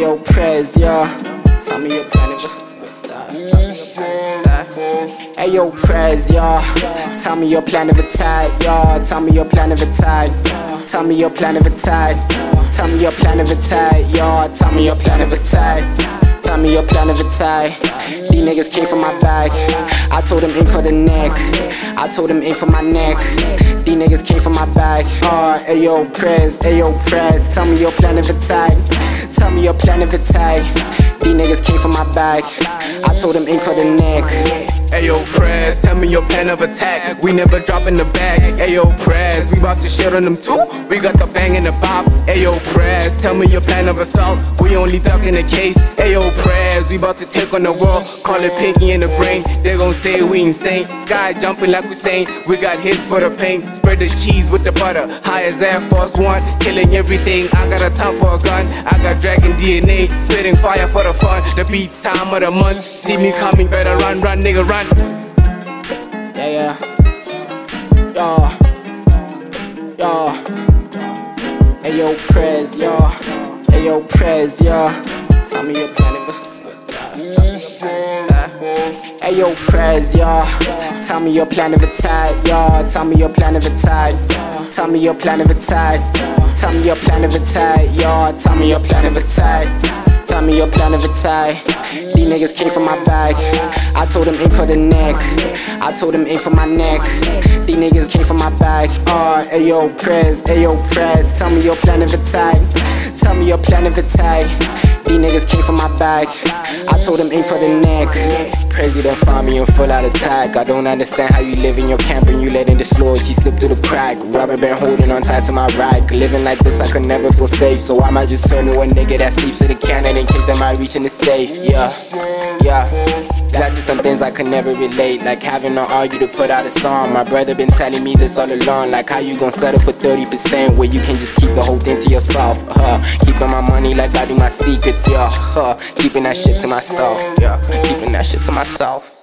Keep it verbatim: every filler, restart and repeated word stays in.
Ayo, Prez, yeah. Tell me your plan of attack. Ayo, Prez, yeah. Tell me your plan of attack, yeah. Tell me your plan of attack. Tell me your plan of attack. Tell me your plan of attack, yeah. Tell me your plan of attack. Tell me your plan of attack. These niggas came for my back. I told them aim for the neck. I told them aim for my neck. These niggas came for my back. Uh, ayo, Prez, ayo, Prez. Tell me your plan of attack. Tell me your plan of attack. These niggas came for my back. I told them aim for the neck. Ayo, Prez, tell me your plan of attack. We never drop in the bag. Ayo, Prez, we bout to shit on them too. We got the bang in the bop. Ayo, Prez, tell me your plan of assault. We only duck in the case. Ayo, Prez, we bout to take on the world. Call it pinky in the brain. They gon' say we insane. Sky jumping like we saying. We got hits for the pain. Spread the cheese with the butter. High as Air Force One. Killing everything. I got a top for a gun. I got dragon D N A. Spitting fire for the fun. The beats time of the month. See me coming, better run, run, nigga, run. Yeah, yeah. Yo. Yo. Ayo, Prez, yo. Ayo, Prez, yo. Tell me your plan of attack. Ayo, Prez, yo. Tell me your plan of attack, yo. Tell me your plan of attack. Tell me your plan of attack. Tell me your plan of attack, yo. Tell me your plan of attack. Tell me your plan of attack. These niggas came for my back. I told them aim for the neck. I told them aim for my neck. These niggas came for my back. Uh, ayo, Prez, ayo, Prez. Tell me your plan of attack. Tell me your plan of attack. These niggas came for my back. I told them aim for the neck. President found me in full out attack. I don't understand how you live in your camp and you letting disloyalty slip through the crack. Rubber band holding on tight to my rack. Living like this I could never feel safe. So I might just turn to a nigga that sleeps with a cannon in case they might reach in the safe. Yeah, yeah. That's just some things I could never relate. Like having to argue to put out a song. My brother been telling me this all along. Like how you gon' settle for thirty percent where you can just keep the whole thing to yourself. Uh, keeping my money like I do my secrets. Yeah, uh, keeping that shit to myself. Yeah, keeping that shit to myself.